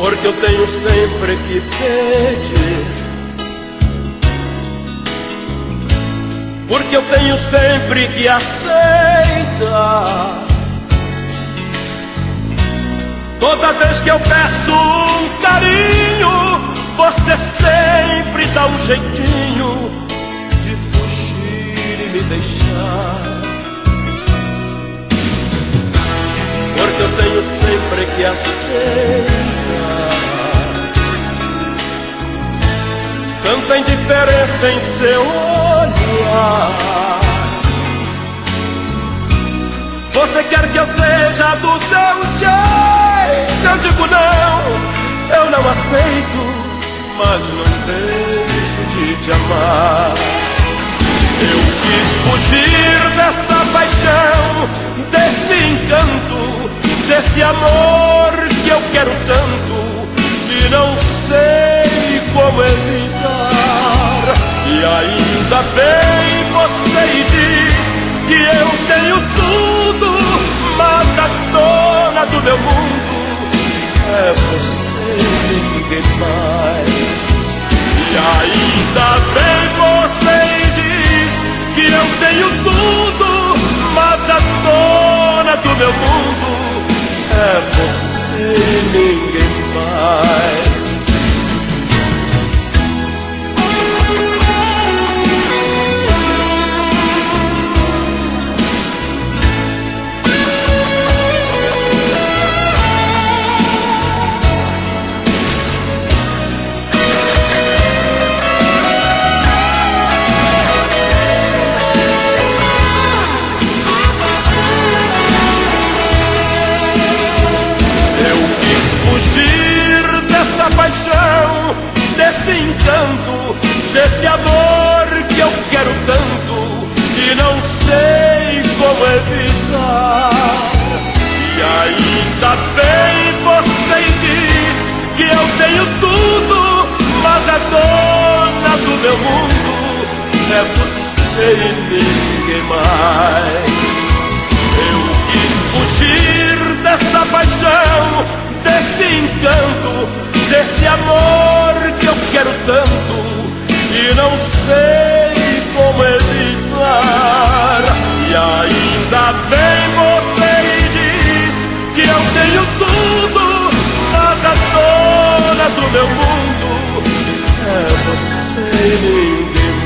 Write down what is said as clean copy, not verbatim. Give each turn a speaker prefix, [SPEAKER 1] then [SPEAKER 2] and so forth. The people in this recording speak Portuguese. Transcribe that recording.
[SPEAKER 1] porque eu tenho sempre que pedir, porque eu tenho sempre que aceitar. Toda vez que eu peço um carinho, você sempre dá um jeitinho de fugir e me deixar. Porque eu tenho sempre que aceitar tanta indiferença em seu olhar. Você quer que eu seja do seu jeito? Eu digo não, eu não aceito, mas não deixo de te amar. Eu quis fugir dessa paixão, desse encanto, desse amor que eu quero tanto e não sei como evitar. E ainda bem você diz que eu tenho tudo, mas a dona do meu mundo é você, ninguém mais. E ainda bem você diz que eu tenho tudo, mas a dona do meu mundo é você, ninguém mais. Paixão, desse encanto, desse amor que eu quero tanto e não sei como evitar. E ainda bem você diz que eu tenho tudo, mas a dona do meu mundo é você e ninguém mais. Eu quis fugir dessa paixão, desse encanto, desse amor que eu quero tanto e não sei como evitar. E ainda bem você diz que eu tenho tudo, mas a dona do meu mundo é você e ninguém